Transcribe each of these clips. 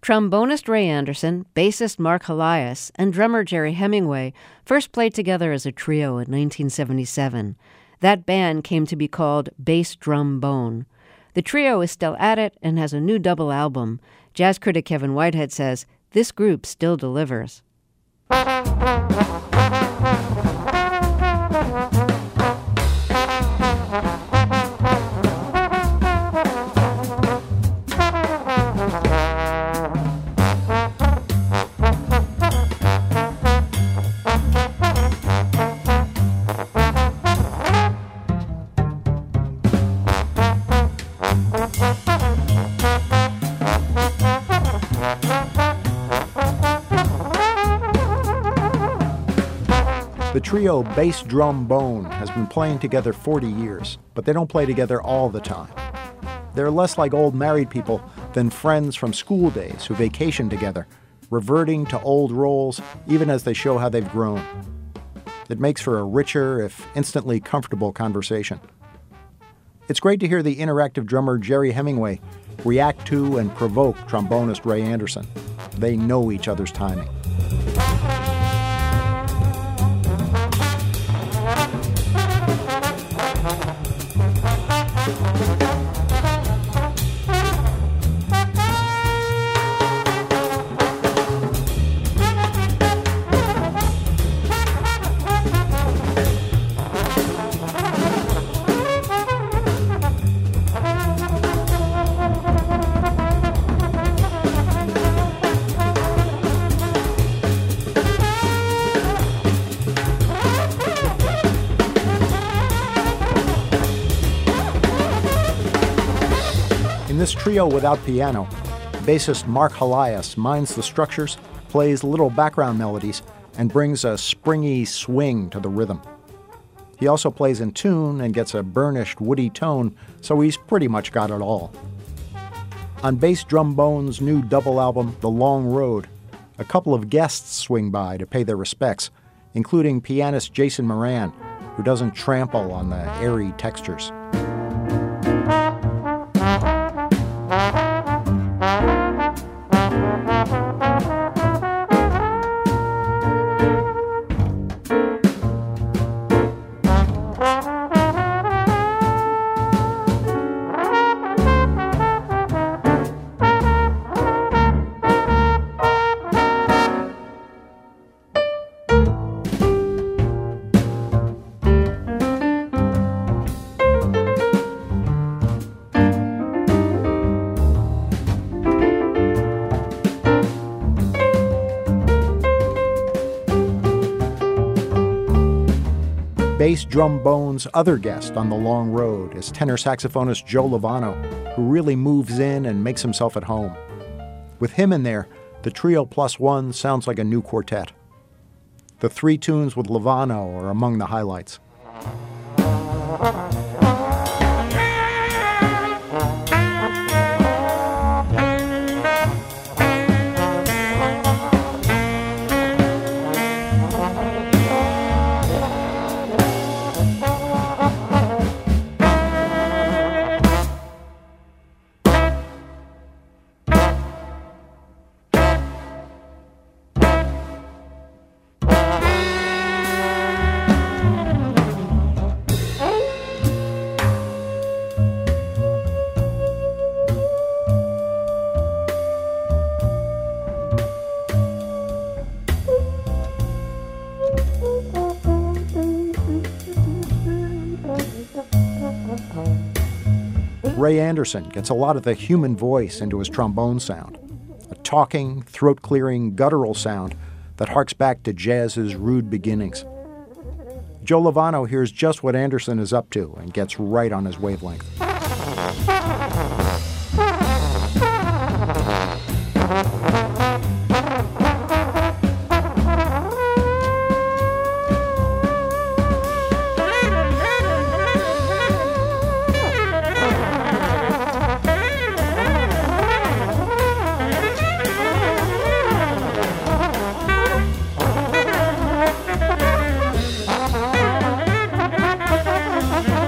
Trombonist Ray Anderson, bassist Mark Helias, and drummer Jerry Hemingway first played together as a trio in 1977. That band came to be called Bass Drum Bone. The trio is still at it and has a new double album. Jazz critic Kevin Whitehead says, "This group still delivers." The trio Bass Drum Bone has been playing together 40 years, but they don't play together all the time. They're less like old married people than friends from school days who vacation together, reverting to old roles even as they show how they've grown. It makes for a richer, if instantly comfortable, conversation. It's great to hear the interactive drummer Jerry Hemingway react to and provoke trombonist Ray Anderson. They know each other's timing. In this trio without piano, bassist Mark Helias minds the structures, plays little background melodies, and brings a springy swing to the rhythm. He also plays in tune and gets a burnished, woody tone, so he's pretty much got it all. On Bass Drum Bone's new double album, The Long Road, a couple of guests swing by to pay their respects, including pianist Jason Moran, who doesn't trample on the airy textures. Bass Drum Bone's other guest on The Long Road is tenor saxophonist Joe Lovano, who really moves in and makes himself at home. With him in there, the trio plus one sounds like a new quartet. The three tunes with Lovano are among the highlights. Ray Anderson gets a lot of the human voice into his trombone sound, a talking, throat-clearing, guttural sound that harks back to jazz's rude beginnings. Joe Lovano hears just what Anderson is up to and gets right on his wavelength.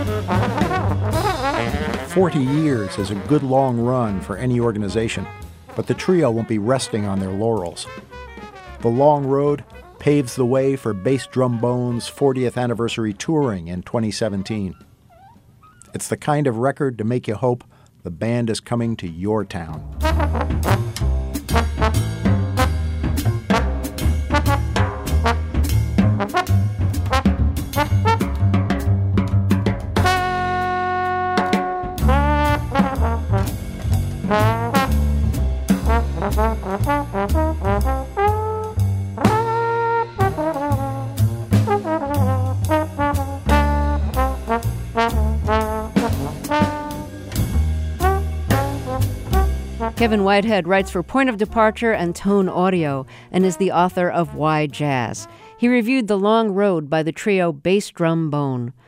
40 years is a good long run for any organization, But the trio won't be resting on their laurels. The Long Road paves the way for Bass Drum Bone's 40th anniversary touring in 2017. It's the kind of record to make you hope the band is coming to your town. Kevin Whitehead writes for Point of Departure and Tone Audio and is the author of Why Jazz. He reviewed The Long Road by the trio Bass Drum Bone.